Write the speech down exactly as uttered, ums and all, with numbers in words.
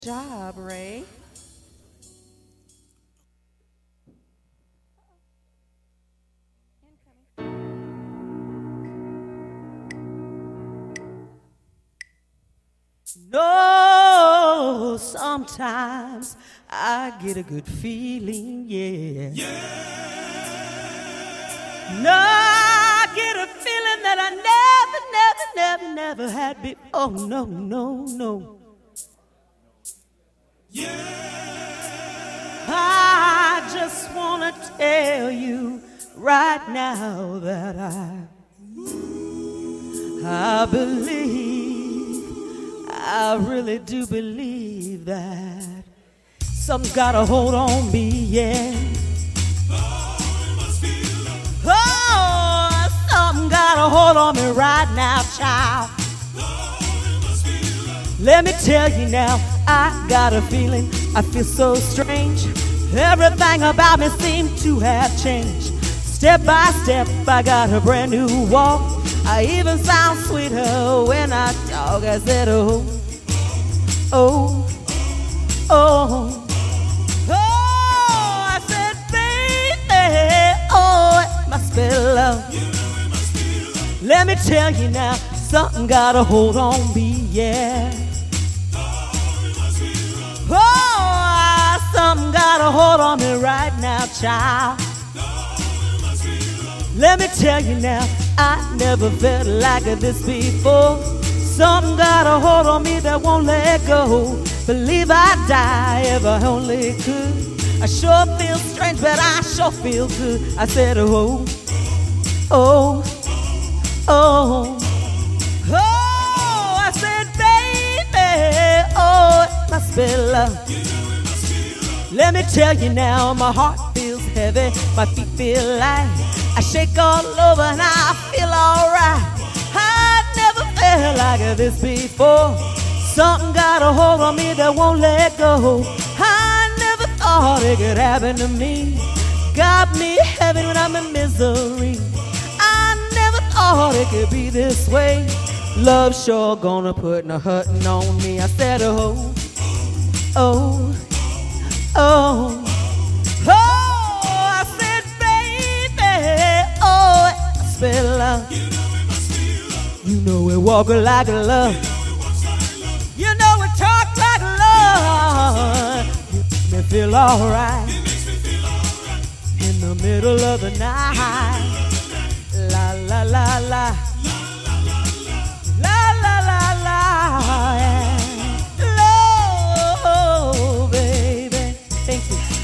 Job, Ray. No, sometimes I get a good feeling, yeah. Yeah. No, I get a feeling that I never, never, never, never had before. Oh, no, no, no. Yeah. I just want to tell you right now that I, I believe, I really do believe that something's got a hold on me, yeah. Oh, something got a hold on me right now, child. Let me tell you now, I got a feeling, I feel so strange. Everything about me seems to have changed. Step by step, I got a brand new walk. I even sound sweeter when I talk. I said, oh, oh, oh, oh. I said, baby, oh, it must be love. Let me tell you now, something got a hold on me, yeah. Oh, something got a hold on me right now, child. Let me tell you now, I never felt like this before. Something got a hold on me that won't let go. Believe I'd die if I only could. I sure feel strange, but I sure feel good. I said, oh, oh, oh, oh. I said, baby, oh, it must be love. Let me tell you now, my heart feels heavy, my feet feel light. I shake all over and I feel alright. I never felt like this before. Something got a hold on me that won't let go. I never thought it could happen to me. Got me heavy when I'm in misery. I never thought it could be this way. Love sure gonna put no hurting on me. I said, oh, oh, oh, oh. I said, baby, oh, it must be love. You know it walk like love. You know it talk like love. You make me feel alright in the middle of the night. La la la la. La la la la. Oh, baby. Thank you.